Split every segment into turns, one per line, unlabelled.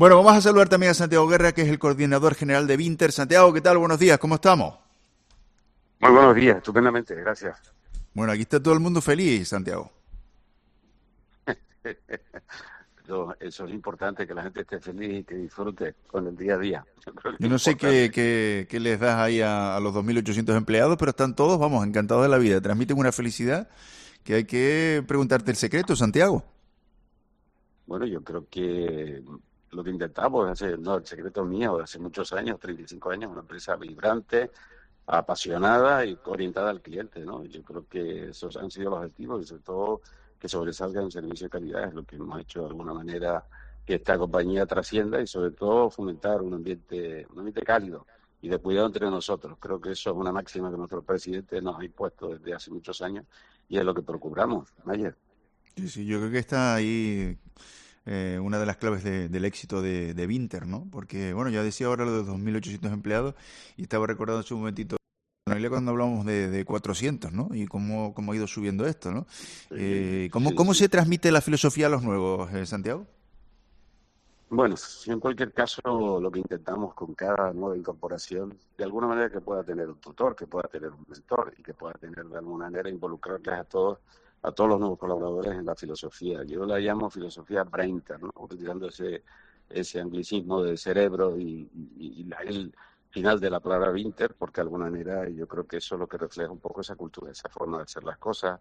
Bueno, vamos a saludar también a Santiago Guerra, que es el coordinador general de Vinter. Santiago, ¿qué tal? Buenos días, ¿cómo estamos?
Muy buenos días, estupendamente, gracias.
Bueno, aquí está todo el mundo feliz, Santiago.
Eso es importante, que la gente esté feliz y que disfrute con el día a día. Yo creo que
Yo
es
no sé qué,
importante.
qué les das ahí a los 2.800 empleados, pero están todos, vamos, encantados de la vida. Transmiten una felicidad que hay que preguntarte el secreto, Santiago.
Bueno, yo creo que lo que intentamos, no, el secreto mío, de hace muchos años, 35 años, una empresa vibrante, apasionada y orientada al cliente, ¿no? Yo creo que esos han sido los objetivos y sobre todo que sobresalga un servicio de calidad, es lo que hemos hecho de alguna manera que esta compañía trascienda y sobre todo fomentar un ambiente cálido y de cuidado entre nosotros. Creo que eso es una máxima que nuestro presidente nos ha impuesto desde hace muchos años y es lo que procuramos, Mayer.
Sí, sí, yo creo que está ahí una de las claves del éxito de Vinter, ¿no? Porque, bueno, ya decía ahora lo de 2.800 empleados y estaba recordando hace un momentito cuando hablamos de 400, ¿no? Y cómo ha ido subiendo esto, ¿no?
Sí, sí,
¿Cómo
sí.
se transmite la filosofía a los nuevos, Santiago?
Bueno, en cualquier caso, lo que intentamos con cada nueva incorporación, de alguna manera que pueda tener un tutor, que pueda tener un mentor y que pueda tener de alguna manera involucrarles a todos los nuevos colaboradores en la filosofía. Yo la llamo filosofía Brainter, ¿no? Utilizando ese anglicismo de cerebro el final de la palabra Vinter, porque de alguna manera yo creo que eso es lo que refleja un poco esa cultura, esa forma de hacer las cosas,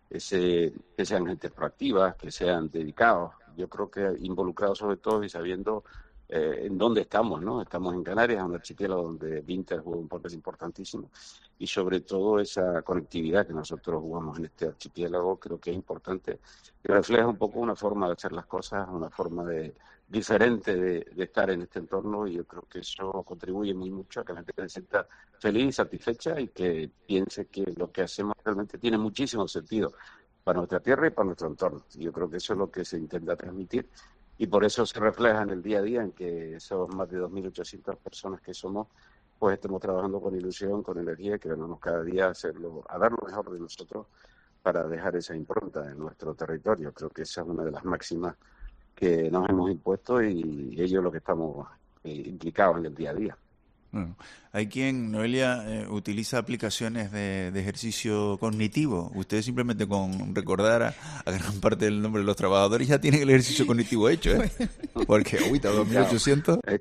que sean gente proactiva, que sean dedicados. Yo creo que involucrados sobre todo y sabiendo en dónde estamos, ¿no? Estamos en Canarias, un archipiélago donde Vinter juega un papel importantísimo y sobre todo esa conectividad que nosotros jugamos en este archipiélago creo que es importante y refleja un poco una forma de hacer las cosas, una forma diferente de estar en este entorno y yo creo que eso contribuye muy mucho a que la gente se sienta feliz, satisfecha y que piense que lo que hacemos realmente tiene muchísimo sentido para nuestra tierra y para nuestro entorno. Yo creo que eso es lo que se intenta transmitir y por eso se refleja en el día a día en que esos más de 2.800 personas que somos, pues estemos trabajando con ilusión, con energía, que venamos cada día a hacerlo, a dar lo mejor de nosotros para dejar esa impronta en nuestro territorio. Creo que esa es una de las máximas que nos hemos impuesto y ello es lo que estamos implicados en el día a día.
Bueno, hay quien, Noelia, utiliza aplicaciones de ejercicio cognitivo. Ustedes simplemente con recordar a gran parte del nombre de los trabajadores ya tienen el ejercicio cognitivo hecho, ¿eh? Porque, uy, está
Complicado.
2.800.
Es,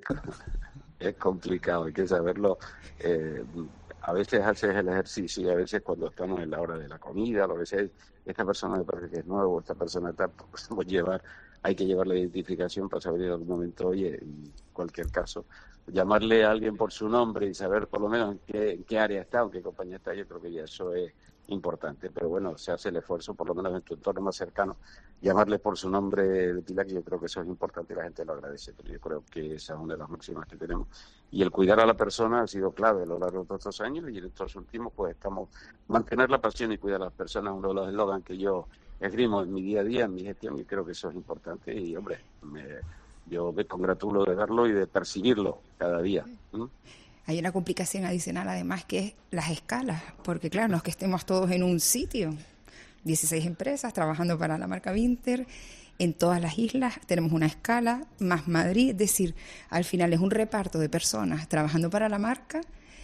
es complicado, hay que saberlo. Eh, a veces haces el ejercicio y a veces cuando estamos en la hora de la comida, a veces esta persona me parece que es nuevo, esta persona está, pues, hay que llevar la identificación para saber en algún momento, oye, en cualquier caso, llamarle a alguien por su nombre y saber por lo menos en qué área está o en qué compañía está, yo creo que ya eso es importante. Pero bueno, se hace el esfuerzo, por lo menos en tu entorno más cercano, llamarle por su nombre de pila, que yo creo que eso es importante y la gente lo agradece, pero yo creo que esa es una de las máximas que tenemos. Y el cuidar a la persona ha sido clave a lo largo de todos estos años y en estos últimos pues estamos, mantener la pasión y cuidar a las personas, uno de los eslogans que yo esgrimo en mi día a día, en mi gestión, y creo que eso es importante y hombre, yo me congratulo de verlo y de percibirlo cada día. ¿Mm?
Hay una complicación adicional además que es las escalas, porque claro, no es que estemos todos en un sitio, 16 empresas trabajando para la marca Vinter, en todas las islas tenemos una escala, más Madrid, es decir, al final es un reparto de personas trabajando para la marca,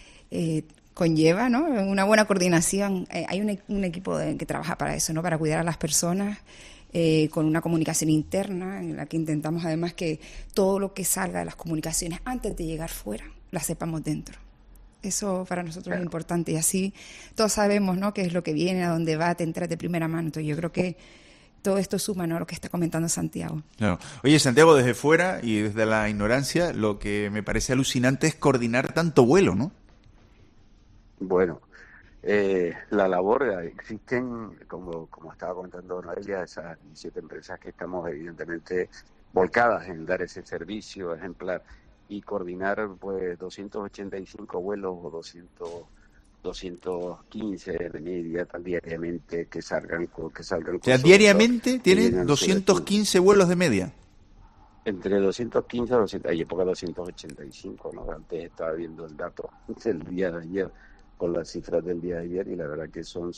conlleva, ¿no?, una buena coordinación, hay un equipo que trabaja para eso, ¿no?, para cuidar a las personas, con una comunicación interna en la que intentamos además que todo lo que salga de las comunicaciones antes de llegar fuera, la sepamos dentro. Eso para nosotros es
Claro.
importante y así todos sabemos, ¿no?, qué es lo que viene, a dónde va, te enteras de primera mano. Entonces yo creo que todo esto suma, ¿no?, a lo que está comentando Santiago.
Claro. Oye, Santiago, desde fuera y desde la ignorancia, lo que me parece alucinante es coordinar tanto vuelo, ¿no?
Bueno, la labor, existen, como estaba comentando Noelia, esas 17 empresas que estamos evidentemente volcadas en dar ese servicio ejemplar y coordinar pues 285 vuelos o 215 de media diariamente que salgan
O sea,
con su mentor,
diariamente
que
tienen
llegan su destino.
215 vuelos de media.
Entre 215 y 200, hay época 285, ¿no? Antes estaba viendo el dato del día de ayer, con las cifras del día de ayer, y la verdad que son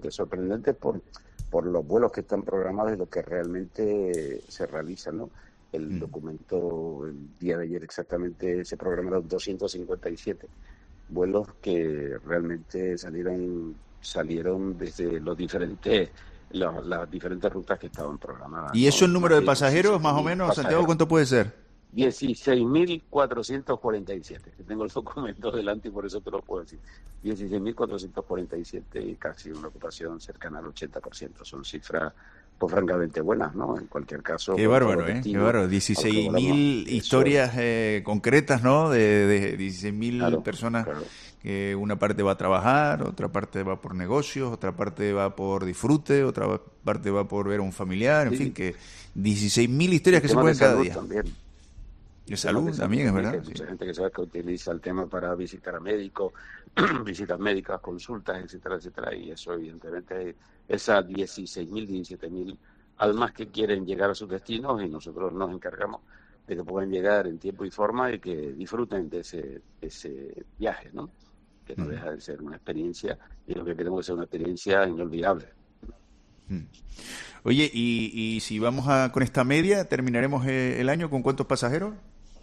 sorprendentes por los vuelos que están programados y lo que realmente se realiza, ¿no? El documento, el día de ayer exactamente, se programaron 257 vuelos que realmente salieron desde las diferentes rutas que estaban programadas,
¿Y eso
¿no?
el número
Más
de
de
pasajeros, más o
17.000
menos, Santiago,
pasajeros.
cuánto puede ser?
16.447, que tengo el documento delante y por eso te lo puedo decir. 16.447 y casi una ocupación cercana al 80%. Son cifras pues francamente buenas, ¿no? En cualquier caso,
Qué
con todos los
bárbaro, ¿eh? Qué
destinos
bárbaro.
a los que
16.000
volamos, eso es,
historias concretas, ¿no? De 16.000
claro,
personas,
claro.
que una parte va a trabajar, otra parte va por negocios, otra parte va por disfrute, otra parte va por ver a un familiar, en fin,
Sí,
que 16.000 historias
y
que se
temas de
pueden cada
salud
día.
también.
De
Y temas de
salud
salud
también, es
también, que
verdad,
hay
sí.
mucha gente que sabe que utiliza el tema para visitar a médicos, visitas médicas, consultas, etcétera, etcétera. Y eso, evidentemente, esas 16.000, 17.000 almas que quieren llegar a sus destinos y nosotros nos encargamos de que puedan llegar en tiempo y forma y que disfruten de ese viaje, ¿no? Que no deja de ser una experiencia y lo que queremos es una experiencia inolvidable.
Oye, y si vamos con esta media, ¿terminaremos el año con cuántos pasajeros?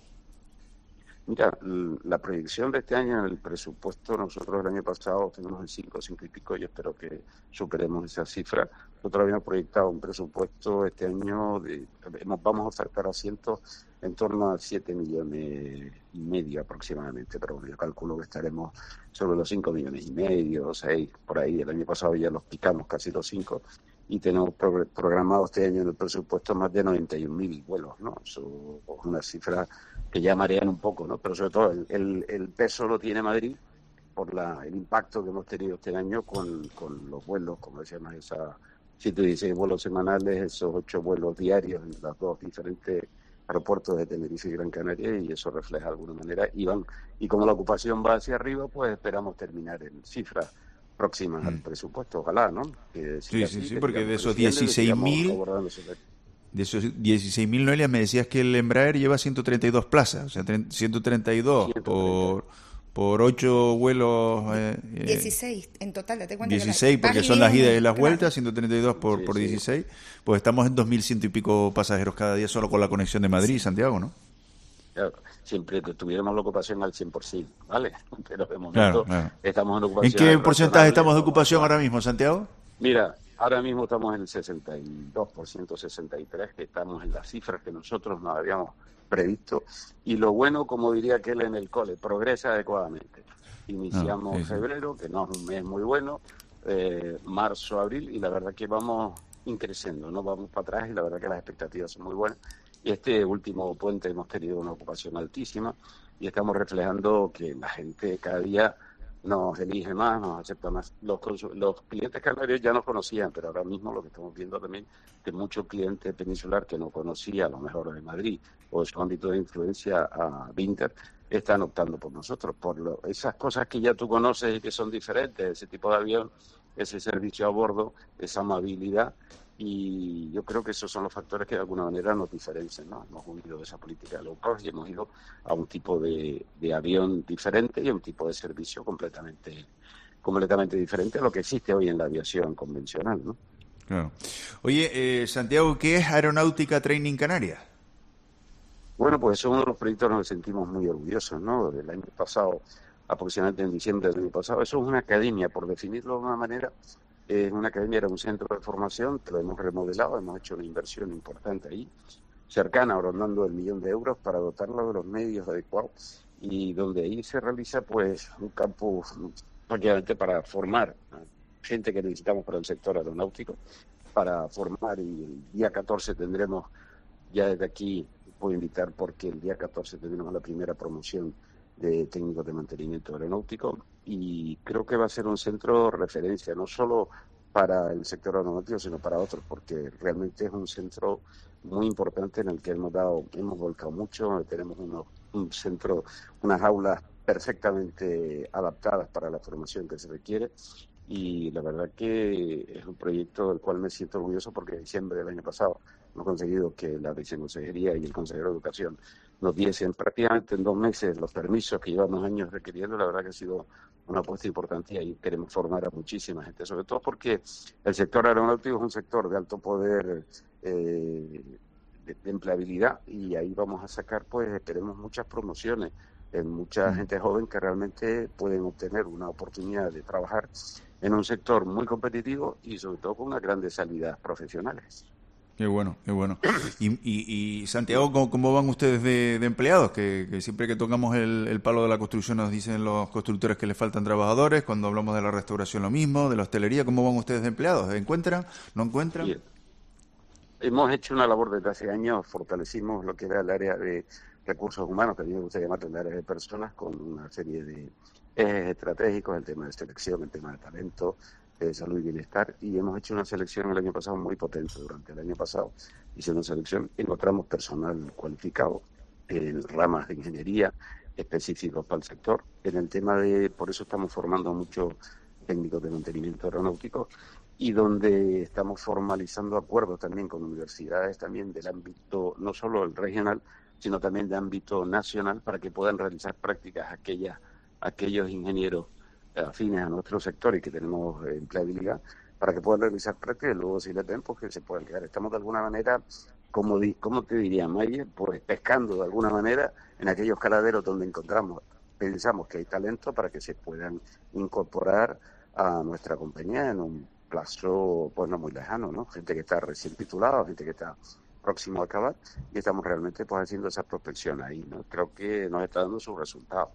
Mira, la proyección de este año en el presupuesto, nosotros el año pasado tenemos en 5 y pico, yo espero que superemos esa cifra. Nosotros habíamos proyectado un presupuesto este año, vamos a ofertar asientos en torno a 7,5 millones aproximadamente, pero bueno, yo calculo que estaremos sobre los 5,5 millones, 6, por ahí. El año pasado ya los picamos casi los 5 y tenemos programado este año en el presupuesto más de 91.000 vuelos, ¿no? Eso es una cifra que ya marean un poco, ¿no? Pero sobre todo el peso lo tiene Madrid por el impacto que hemos tenido este año con los vuelos, como decíamos, esas 116 vuelos semanales, esos 8 vuelos diarios en los dos diferentes aeropuertos de Tenerife y Gran Canaria, y eso refleja de alguna manera. Y como la ocupación va hacia arriba, pues esperamos terminar en cifras próximas al presupuesto, ojalá, ¿no? Que
Sí,
siga
sí,
así,
sí,
que
porque
sigamos
de esos
creciendo y que sigamos
16.000
abordando esos retos.
de esos 16.000, Noelia, me decías que el Embraer lleva 132 plazas, o sea, 132
130.
por 8 vuelos,
16 en total, date cuenta que
16,
vas
porque
y
son las idas y
vienes,
las
claro.
vueltas, 132
Sí,
por
sí.
16, pues estamos en 2.100 y pico pasajeros cada día solo con la conexión de Madrid y
Sí.
Santiago, ¿no?
Claro, siempre que tuviéramos la ocupación al 100%, ¿vale? Pero de
Claro,
momento
claro.
estamos en
¿En
ocupaciones
qué porcentaje
razonables
estamos de
por la
ocupación
actual.
ahora mismo, Santiago?
Mira, ahora mismo estamos en el 62%, 63%, que estamos en las cifras que nosotros nos habíamos previsto. Y lo bueno, como diría aquel en el cole, progresa adecuadamente.
No,
Iniciamos
sí, sí.
febrero, que no es un mes muy bueno, marzo, abril, y la verdad que vamos increciendo, no vamos para atrás y la verdad que las expectativas son muy buenas. Y este último puente hemos tenido una ocupación altísima y estamos reflejando que la gente cada día nos elige más, nos acepta más. Los clientes canarios ya nos conocían, pero ahora mismo lo que estamos viendo también que muchos clientes peninsular que no conocía, a lo mejor de Madrid o de su ámbito de influencia a Vinter, están optando por nosotros, esas cosas que ya tú conoces y que son diferentes, ese tipo de avión, ese servicio a bordo, esa amabilidad. Y yo creo que esos son los factores que de alguna manera nos diferencian, ¿no? Hemos unido de esa política de low cost y hemos ido a un tipo de avión diferente y a un tipo de servicio completamente diferente a lo que existe hoy en la aviación convencional, ¿no?
Claro. Oye, Santiago, ¿qué es Aeronáutica Training Canarias?
Bueno, pues eso es uno de los proyectos nos sentimos muy orgullosos, ¿no? Del año pasado, aproximadamente en diciembre del año pasado. Eso es una academia, por definirlo de una manera. Una academia era un centro de formación, que lo hemos remodelado, hemos hecho una inversión importante ahí, cercana, rondando el 1.000.000 de euros para dotarlo de los medios adecuados y donde ahí se realiza pues un campus prácticamente para formar a gente que necesitamos para el sector aeronáutico, para formar y el día 14 tendremos, ya desde aquí puedo invitar porque el día 14 tendremos la primera promoción de técnicos de mantenimiento aeronáutico y creo que va a ser un centro de referencia, no solo para el sector aeronáutico, sino para otros, porque realmente es un centro muy importante en el que hemos volcado mucho, tenemos un centro, unas aulas perfectamente adaptadas para la formación que se requiere y la verdad que es un proyecto del cual me siento orgulloso porque en diciembre del año pasado hemos conseguido que la viceconsejería y el consejero de Educación nos diesen prácticamente en 2 meses los permisos que llevamos años requiriendo. La verdad que ha sido una apuesta importante y ahí queremos formar a muchísima gente, sobre todo porque el sector aeronáutico es un sector de alto poder de empleabilidad, y ahí vamos a sacar, pues esperemos, muchas promociones en mucha gente joven que realmente pueden obtener una oportunidad de trabajar en un sector muy competitivo y sobre todo con unas grandes salidas profesionales.
Qué bueno, qué bueno. Y Santiago, ¿cómo van ustedes de empleados? Que siempre que tocamos el palo de la construcción nos dicen los constructores que les faltan trabajadores. Cuando hablamos de la restauración lo mismo, de la hostelería, ¿cómo van ustedes de empleados? ¿Encuentran? ¿No encuentran?
Bien. Hemos hecho una labor desde hace años, fortalecimos lo que era el área de recursos humanos, que a mí me gusta llamar el área de personas, con una serie de ejes estratégicos, el tema de selección, el tema de talento, de salud y bienestar, y hemos hecho una selección el año pasado muy potente. Durante el año pasado hice una selección, encontramos personal cualificado en ramas de ingeniería específicos para el sector. En el tema por eso estamos formando muchos técnicos de mantenimiento aeronáutico, y donde estamos formalizando acuerdos también con universidades también del ámbito, no solo el regional, sino también de ámbito nacional, para que puedan realizar prácticas aquellos ingenieros afines a nuestro sector y que tenemos empleabilidad, para que puedan realizar prácticas y luego, si les den, pues que se puedan quedar. Estamos de alguna manera, ¿cómo te diría, Mayer? Pues pescando de alguna manera en aquellos caladeros donde pensamos que hay talento, para que se puedan incorporar a nuestra compañía en un plazo pues no muy lejano, ¿no? Gente que está recién titulada, gente que está próximo a acabar, y estamos realmente pues haciendo esa prospección ahí, ¿no? Creo que nos está dando sus resultados.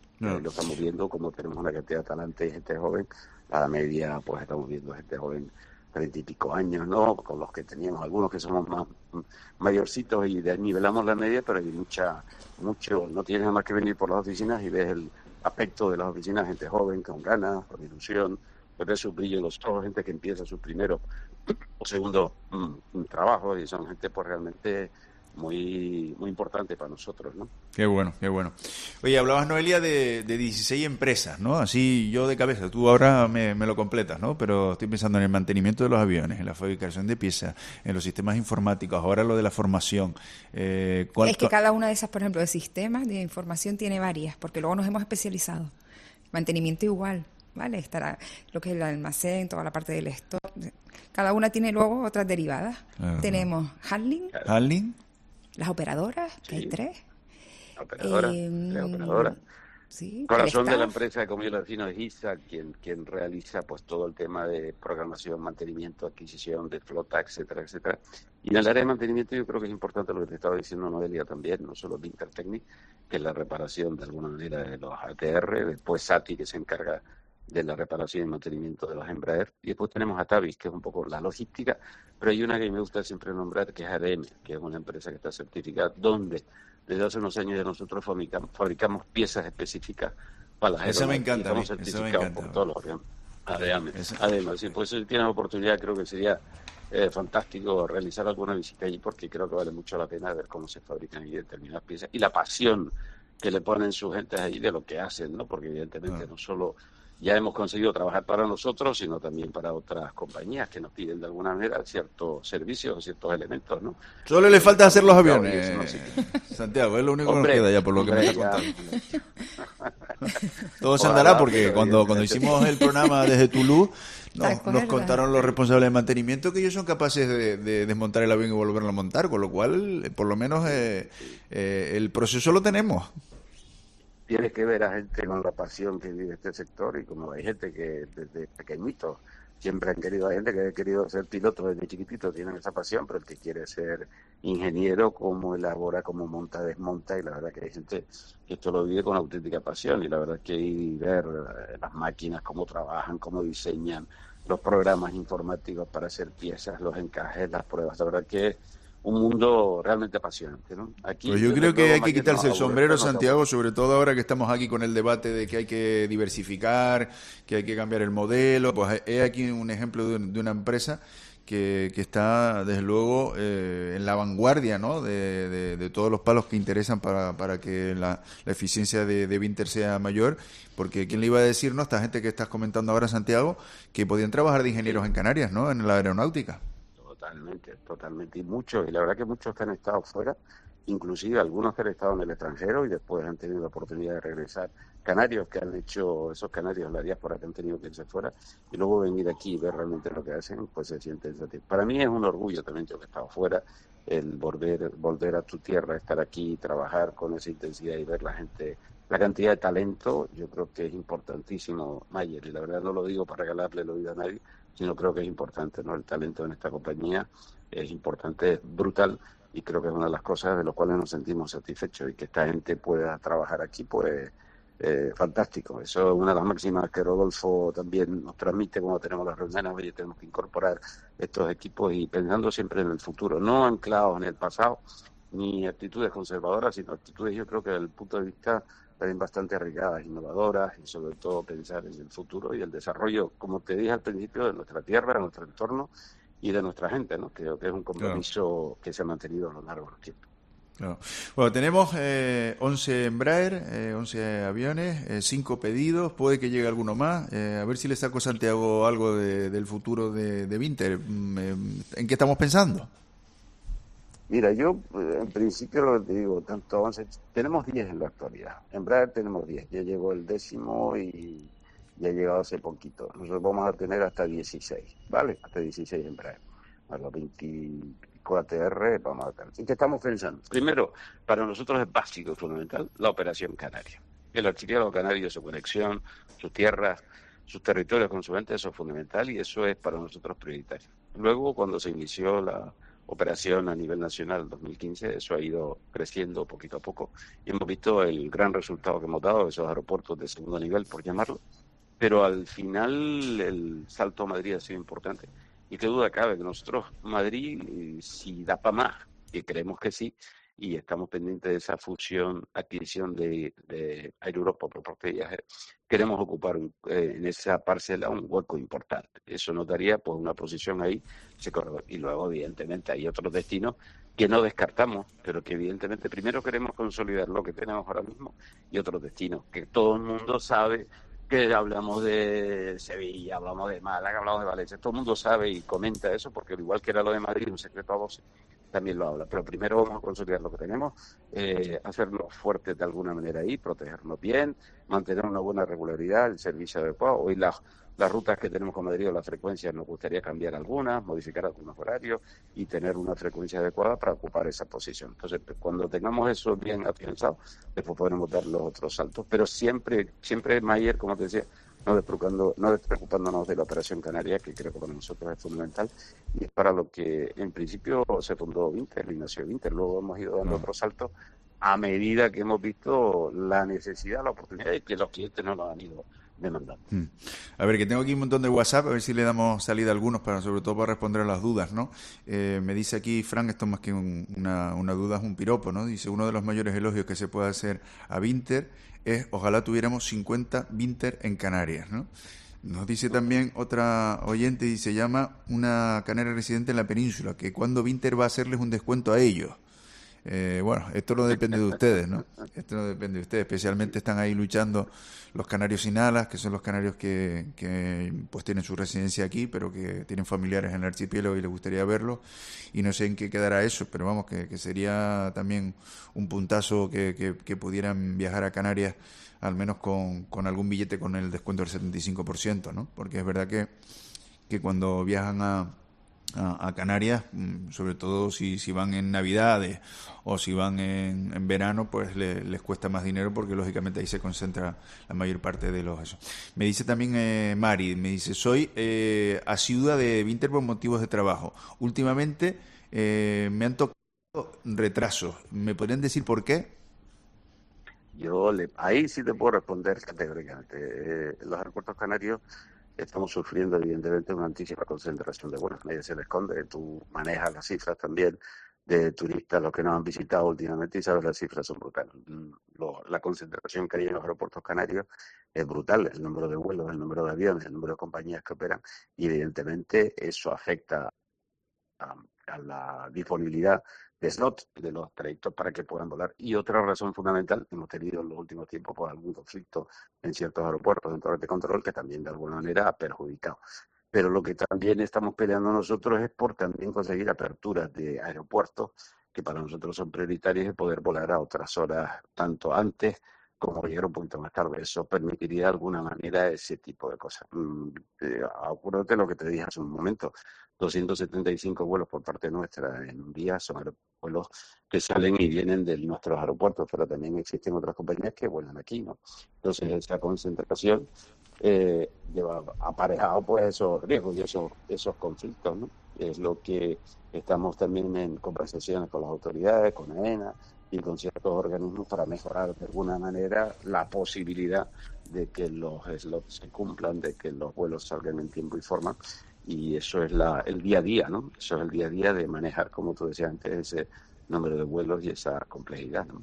Lo estamos viendo, como tenemos una cantidad de talante y gente joven. A la media pues estamos viendo gente joven 30 y pico años, ¿no? Con los que teníamos algunos que somos más mayorcitos y nivelamos la media, pero hay mucho, no tienes nada más que venir por las oficinas y ves el aspecto de las oficinas, gente joven, con ganas, con ilusión, ves su brillo en los ojos, gente que empieza su primero o segundo trabajo, y son gente pues realmente muy muy importante para nosotros, ¿no?
Qué bueno, qué bueno. Oye, hablabas, Noelia, de 16 empresas, ¿no? Así yo de cabeza, tú ahora me lo completas, ¿no? Pero estoy pensando en el mantenimiento de los aviones, en la fabricación de piezas, en los sistemas informáticos, ahora lo de la formación.
Es que cada una de esas, por ejemplo, de sistemas de información tiene varias, porque luego nos hemos especializado. Mantenimiento igual, ¿vale? Estará lo que es el almacén, toda la parte del stock. Cada una tiene luego otras derivadas. Tenemos handling, las operadoras, que hay 3.
Tres operadoras.
Sí,
Corazón de la empresa, como yo lo defino, es ISA, quien realiza pues todo el tema de programación, mantenimiento, adquisición de flota, etcétera, etcétera. Y en el área de mantenimiento yo creo que es importante lo que te estaba diciendo Noelia también, no solo Wintertechnic, que es la reparación de alguna manera de los ATR, después SATI, que se encarga de la reparación y mantenimiento de los Embraer, y después tenemos a Tavis, que es un poco la logística, pero hay una que me gusta siempre nombrar, que es ADM, que es una empresa que está certificada, donde desde hace unos años ya nosotros fabricamos piezas específicas para las
Esa me encanta,
estamos certificados por todos los ADM. Sí, pues si tienes oportunidad, creo que sería fantástico realizar alguna visita allí, porque creo que vale mucho la pena ver cómo se fabrican y determinadas piezas, y la pasión que le ponen sus gentes allí de lo que hacen, ¿no? Porque evidentemente no solo ya hemos conseguido trabajar para nosotros, sino también para otras compañías que nos piden de alguna manera ciertos servicios o ciertos elementos, ¿no?
Solo le falta hacer los aviones, Santiago, es lo único que nos queda ya por lo que me está contando. Todo se andará, porque cuando hicimos el programa desde Toulouse, nos contaron los responsables de mantenimiento que ellos son capaces de desmontar el avión y volverlo a montar, con lo cual, por lo menos, el proceso lo tenemos.
Tienes que ver a gente con la pasión que vive este sector, y como hay gente que desde pequeñito siempre hay gente que ha querido ser piloto desde chiquitito, tienen esa pasión, pero el que quiere ser ingeniero, cómo elabora, cómo monta, desmonta, y la verdad que hay gente que esto lo vive con auténtica pasión, y la verdad que ir y ver las máquinas, cómo trabajan, cómo diseñan los programas informáticos para hacer piezas, los encajes, las pruebas, la verdad que un mundo realmente apasionante, ¿no? Aquí,
pues yo creo que hay que quitarse el sombrero, Santiago, sobre todo ahora que estamos aquí con el debate de que hay que diversificar, que hay que cambiar el modelo. Pues he aquí un ejemplo de una empresa que está, desde luego, en la vanguardia, ¿no? de todos los palos que interesan para que la eficiencia de Winter sea mayor, porque ¿quién le iba a decir, no, esta gente que estás comentando ahora, Santiago, que podían trabajar de ingenieros en Canarias, ¿no? En la aeronáutica.
Totalmente, y muchos, y la verdad que muchos que han estado fuera, inclusive algunos que han estado en el extranjero y después han tenido la oportunidad de regresar, canarios que han hecho, esos canarios, la diáspora que han tenido que irse fuera, y luego venir aquí y ver realmente lo que hacen, pues se sienten satisfechos. Para mí es un orgullo también, yo que he estado fuera, el volver a tu tierra, estar aquí, trabajar con esa intensidad y ver la gente, la cantidad de talento, yo creo que es importantísimo, Mayer, y la verdad no lo digo para regalarle el oído a nadie, sino creo que es importante, ¿no? El talento en esta compañía es importante, es brutal, y creo que es una de las cosas de las cuales nos sentimos satisfechos, y que esta gente pueda trabajar aquí, pues fantástico. Eso es una de las máximas que Rodolfo también nos transmite cuando tenemos las reuniones. Oye, tenemos que incorporar estos equipos y pensando siempre en el futuro, no anclados en el pasado, ni actitudes conservadoras, sino actitudes, yo creo que desde el punto de vista también bastante arriesgadas, innovadoras, y sobre todo pensar en el futuro y el desarrollo, como te dije al principio, de nuestra tierra, de nuestro entorno y de nuestra gente, ¿no? Creo que es un
Claro.
compromiso que se ha mantenido a lo largo del tiempo.
Claro. Bueno, tenemos 11 Embraer, 11 aviones, 5 pedidos, puede que llegue alguno más. A ver si le saco a Santiago algo del futuro de Winter. ¿En qué estamos pensando?
Mira, yo en principio lo que te digo, tanto 11, tenemos 10 en la actualidad. En Embraer tenemos 10, ya llegó el 10º y ya ha llegado hace poquito. Nosotros vamos a tener hasta 16, ¿vale? Hasta 16 en Embraer. A los 24 ATR vamos a tener. ¿En qué estamos pensando? Primero, para nosotros es básico y fundamental la operación canaria. El archipiélago canario, su conexión, sus tierras, sus territorios con su gente, eso es fundamental y eso es para nosotros prioritario. Luego, cuando se inició la operación a nivel nacional en 2015, eso ha ido creciendo poquito a poco y hemos visto el gran resultado que hemos dado, esos aeropuertos de segundo nivel, por llamarlo, pero al final el salto a Madrid ha sido importante y qué duda cabe que nosotros, Madrid, si da para más, y creemos que sí, y estamos pendientes de esa fusión, adquisición de Air Europa por parte de IAG, queremos ocupar en esa parcela un hueco importante. Eso nos daría pues una posición ahí, y luego evidentemente hay otros destinos que no descartamos, pero que evidentemente primero queremos consolidar lo que tenemos ahora mismo y otros destinos que todo el mundo sabe que hablamos de Sevilla, hablamos de Málaga, hablamos de Valencia, todo el mundo sabe y comenta eso, porque al igual que era lo de Madrid, un secreto a voces, también lo habla. Pero primero vamos a consolidar lo que tenemos, hacernos fuertes de alguna manera ahí, protegernos bien, mantener una buena regularidad, el servicio adecuado. Hoy las rutas que tenemos con Madrid o las frecuencias nos gustaría cambiar algunas, modificar algunos horarios y tener una frecuencia adecuada para ocupar esa posición. Entonces, cuando tengamos eso bien afianzado, después podremos dar los otros saltos. Pero siempre, siempre Mayer, como te decía, no despreocupándonos de la operación canaria, que creo que para nosotros es fundamental, y es para lo que en principio se fundó Winter y nació Winter. Luego hemos ido dando otros saltos a medida que hemos visto la necesidad, la oportunidad y que los clientes nos lo han ido demandando.
A ver, que tengo aquí un montón de WhatsApp, a ver si le damos salida a algunos, para sobre todo para responder a las dudas, ¿no? Me dice aquí, Frank, esto más que una duda, es un piropo, ¿no? Dice, uno de los mayores elogios que se puede hacer a Vinter es, ojalá tuviéramos 50 Vinter en Canarias, ¿no? Nos dice también otra oyente y se llama una canaria residente en la península, que cuando Vinter va a hacerles un descuento a ellos. Bueno, esto no depende de ustedes, ¿no? Esto no depende de ustedes. Especialmente están ahí luchando los canarios sin alas, que son los canarios que pues tienen su residencia aquí, pero que tienen familiares en el archipiélago y les gustaría verlos. Y no sé en qué quedará eso, pero vamos, que sería también un puntazo que pudieran viajar a Canarias, al menos con algún billete con el descuento del 75%, ¿no? Porque es verdad que cuando viajan a Canarias, sobre todo si van en Navidades o si van en verano, pues les cuesta más dinero porque lógicamente ahí se concentra la mayor parte de los eso. Me dice también Mari, me dice, soy asidua de Vinter por motivos de trabajo. Últimamente me han tocado retrasos. ¿Me podrían decir por qué?
Ahí sí te puedo responder categóricamente. Los aeropuertos canarios estamos sufriendo evidentemente una altísima concentración de vuelos, nadie se le esconde, tú manejas las cifras también de turistas, los que nos han visitado últimamente y sabes las cifras son brutales. La concentración que hay en los aeropuertos canarios es brutal, el número de vuelos, el número de aviones, el número de compañías que operan y evidentemente eso afecta a la disponibilidad de slots de los trayectos para que puedan volar. Y otra razón fundamental, hemos tenido en los últimos tiempos pues, algún conflicto en ciertos aeropuertos, en torres de control, que también de alguna manera ha perjudicado. Pero lo que también estamos peleando nosotros es por también conseguir aperturas de aeropuertos que para nosotros son prioritarios y poder volar a otras horas, tanto antes como llegar un poquito más tarde. Eso permitiría de alguna manera ese tipo de cosas. Acuérdate lo que te dije hace un momento, 275 vuelos por parte nuestra en un día son vuelos que salen y vienen de nuestros aeropuertos, pero también existen otras compañías que vuelan aquí, ¿no? Entonces esa concentración lleva aparejado pues esos riesgos y esos conflictos, ¿no? Es lo que estamos también en conversaciones con las autoridades, con AENA y con ciertos organismos para mejorar de alguna manera la posibilidad de que los slots se cumplan, de que los vuelos salgan en tiempo y forma. Y eso es el día a día, ¿no? Eso es el día a día de manejar, como tú decías antes, ese número de vuelos y esa complejidad, ¿no?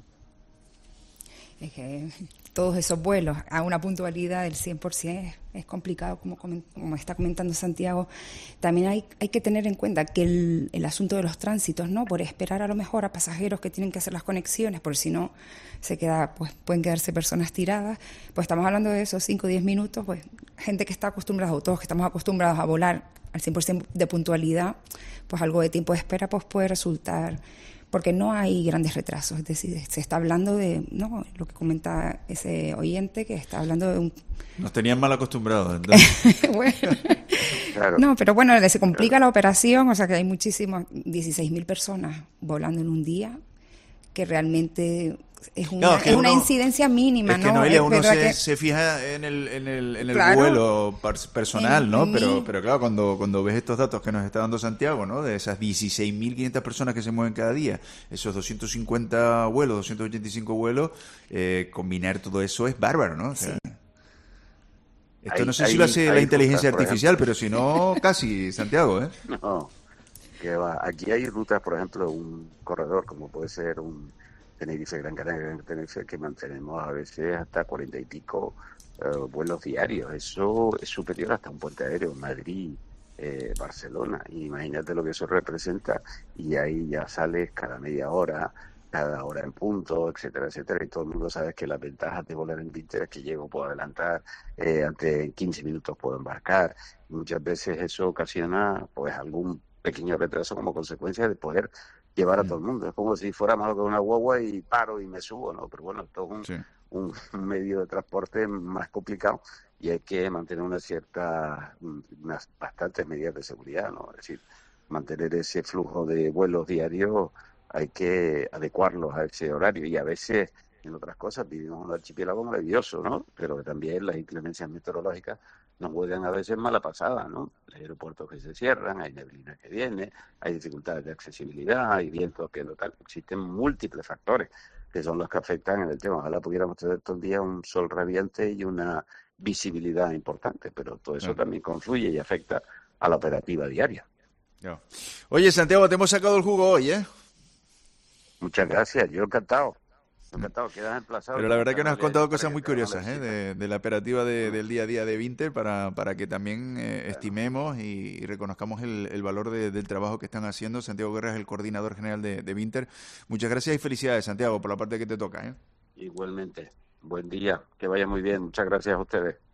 Es que todos esos vuelos a una puntualidad del 100% es complicado, como está comentando Santiago. También hay que tener en cuenta que el asunto de los tránsitos, ¿no? Por esperar a lo mejor a pasajeros que tienen que hacer las conexiones, porque si no pues pueden quedarse personas tiradas. Pues estamos hablando de esos 5 o 10 minutos, pues gente que está acostumbrada, o todos que estamos acostumbrados a volar al 100% de puntualidad, pues algo de tiempo de espera pues puede resultar, porque no hay grandes retrasos, es decir, se está hablando de, no, lo que comenta ese oyente, que está hablando de un...
Nos tenían mal acostumbrados, entonces.
Bueno,
Claro,
no, pero bueno, se complica la operación, o sea que hay muchísimas, 16.000 personas volando en un día, que realmente es una,
Claro, es que
es una
uno-
incidencia mínima,
Es que
¿no?
Noelia,
Es
uno
verdad
se,
que,
se fija en el
claro,
vuelo personal, ¿no?
en mí,
Pero claro, cuando ves estos datos que nos está dando Santiago, ¿no? De esas 16.500 personas que se mueven cada día, esos 250 vuelos, 285 vuelos, combinar todo eso es bárbaro, ¿no? O sea,
sí.
esto no sé si lo hace la
hay rutas,
inteligencia
por
artificial,
ejemplo,
pero si no, casi, Santiago, ¿eh?
no, que va. Aquí hay rutas, por ejemplo, un corredor como puede ser un Tenerife, Gran Canaria, Gran Tenerife, que mantenemos a veces hasta 40 y pico vuelos diarios. Eso es superior hasta un puente aéreo, Madrid, Barcelona. Y imagínate lo que eso representa. Y ahí ya sales cada media hora, cada hora en punto, etcétera, etcétera. Y todo el mundo sabe que las ventajas de volar en Vinter es que llego, puedo adelantar, antes en 15 minutos puedo embarcar. Muchas veces eso ocasiona pues algún pequeño retraso como consecuencia de poder llevar a todo
Mm,
el mundo. Es como si fuéramos con una guagua y paro y me subo, ¿no? Pero bueno, esto es
sí.
un medio de transporte más complicado y hay que mantener unas bastantes medidas de seguridad, ¿no? Es decir, mantener ese flujo de vuelos diarios hay que adecuarlos a ese horario y a veces en otras cosas vivimos en un archipiélago maravilloso, ¿no? Pero que también las inclemencias meteorológicas nos juegan a veces mala pasada, ¿no? Hay aeropuertos que se cierran, hay neblina que viene, hay dificultades de accesibilidad, hay vientos que no tal. Existen múltiples factores que son los que afectan en el tema. Ojalá pudiéramos tener todo el día un sol radiante y una visibilidad importante, pero todo eso
Claro,
también confluye y afecta a la operativa diaria.
claro. Oye, Santiago, te hemos sacado el jugo hoy, ¿eh?
Muchas gracias, yo encantado. Encantado, quedas emplazado
Pero
con
la verdad
esta
que nos has
Noelia
contado
allí para
cosas
que
muy
te haga una
curiosas, ¿eh?
visita.
De la operativa
Mm,
del día a día de Vinter para que también
Bueno,
estimemos y reconozcamos el valor del trabajo que están haciendo. Santiago Guerra es el coordinador general de Vinter. Muchas gracias y felicidades, Santiago, por la parte que te toca, ¿eh?
igualmente, buen día, que vaya muy bien. Muchas gracias a ustedes.